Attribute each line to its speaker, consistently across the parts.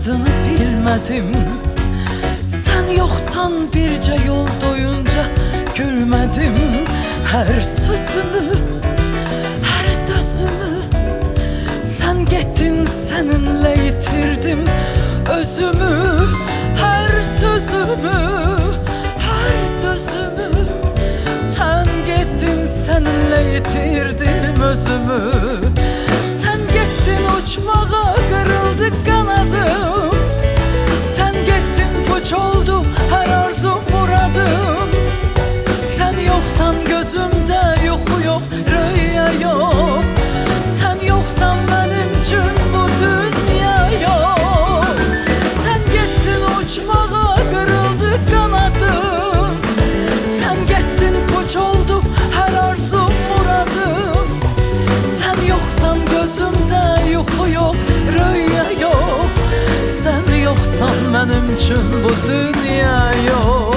Speaker 1: dadını bilmedim. Sen yoksan birce yol doyunca gülmedim. Her sözümü, her dözümü sen gettin, seninle yitirdim özümü. Her sözümü, her dözümü sen gettin, seninle yitirdim özümü. Sen gettin uçmağa, kırıldı kanadım. Sen gettin, puç oldu her arzum muradım. Sen yoksan gözümde yuku yok, rüya yok. Sen yoksan benim için bu dünya yok. Sen gettin uçmağa, kırıldı kanadım. Sen gettin, puç oldu her arzum muradım. Sen yoksan gözümde yuku yok, rüya yok. Sen yoksan benim için bu dünya yok.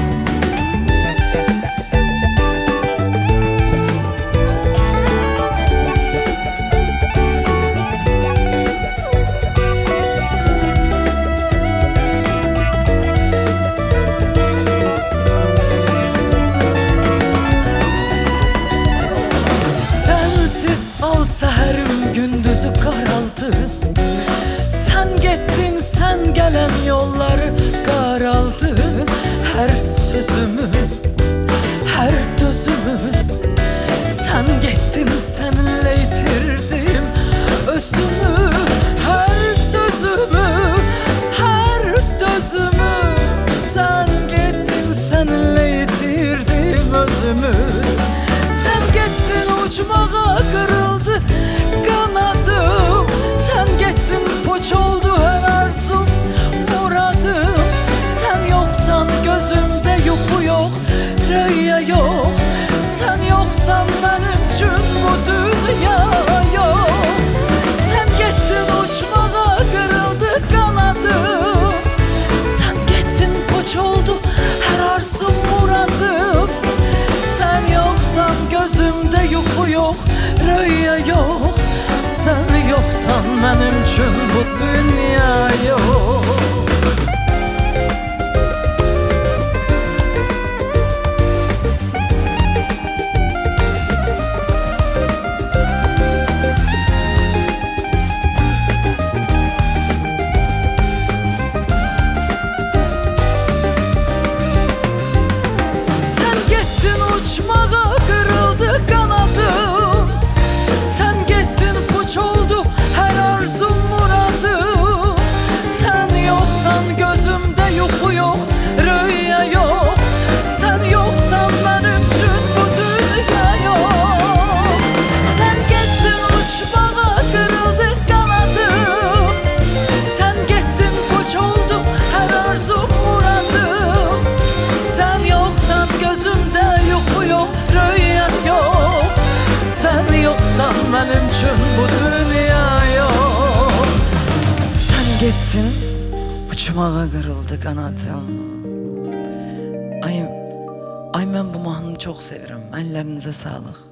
Speaker 1: Al seherim gündüzü karaldı. Sen gittin, sen gelen yolları karaldı. Her sözümü, her dözümü sen gittin, seninle yitirdim özümü. Her sözümü, her dözümü sen gittin, seninle yitirdim özümü. Sen gittin uçmağa, kırıldı kanadım. Sen gittin, puç oldu her arzum muradım. Sen yoksan gözümde yuku yok, rüya yok. Sen yoksan benim için bu dünya yok. Sen gittin uçmağa, kırıldı kanadım. Sen gittin, puç oldu her arzum muradım. Sen yoksan gözümde yuku yok, rüya yok. Sen yoksan benim için bu dünya yok. Sen gittin uçmağa, kırıldı kanadım. Sen gittin, puç oldu her arzum muradım. Sen yoksan gözümde yuku yok, rüya yok. Sen yoksan benim için bu dünya yok. Sen gittin uçmağa, kırıldı kanadım. Sen gittin, puç oldu her arzum muradım. Sen yoksan gözümde yuku yok, rüya yok. Sen yoksan benim için bu dünya yok. Sen gittin, uçmağa kırıldı kanadım. Ay ben bu mahnını çok seviyorum. Ellerinize sağlık.